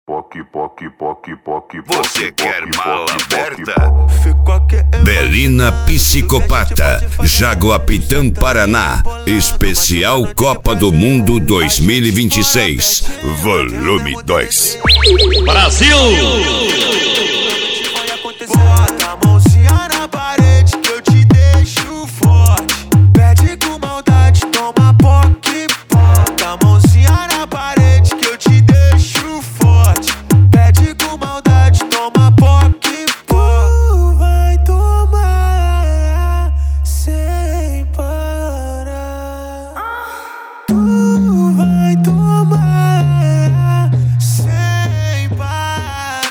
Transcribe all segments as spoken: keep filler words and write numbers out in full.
Poc, poc, poc, poc, Você quer mala aberta? Belina Psicopata, Jaguapitã, Paraná. Especial Copa do Mundo dois mil e vinte e seis, volume dois. Brasil! Bota a mãozinha na parede que eu te deixo forte. Pede com maldade, toma poque. Bota a mãozinha na parede que eu te deixo forte. Pede com maldade, toma poque. Tu vai tomar sem parar. Tu vai tomar sem parar.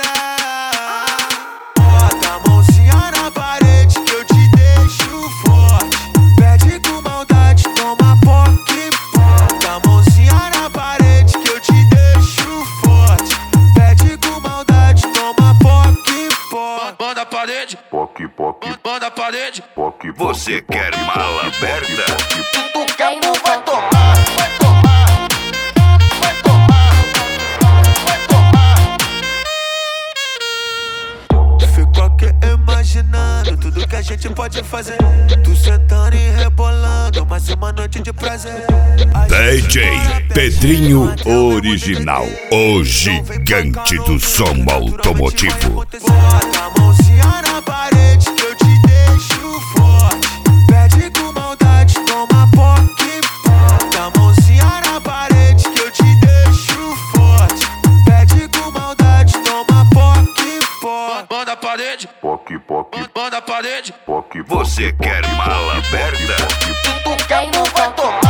Bota a mãozinha na parede que eu te deixo forte. Pede com maldade, toma poque. Bota a mãozinha na parede que eu te deixo forte. Pede com maldade, toma poque. Banda a parede, poc, poc, banda a parede. poc, Você quer mala aberta? Tu quer, tu vai tomar, vai tomar, vai tomar, vai tomar. Fico aqui imaginando tudo que a gente pode fazer. Tu sentando e rebolando, mais uma noite de prazer. A D gente J bora Pedrinho perder, bater Original, o gigante do som automotivo. Bota a mãozinha na parede que eu te deixo forte. Pede com maldade, toma poque. Bota a mãozinha na parede que eu te deixo forte. Pede com maldade, toma poque. Banda a parede, poc, poc, banda a parede. poc, Você quer mala aberta? Tu quer, tu vai tomar.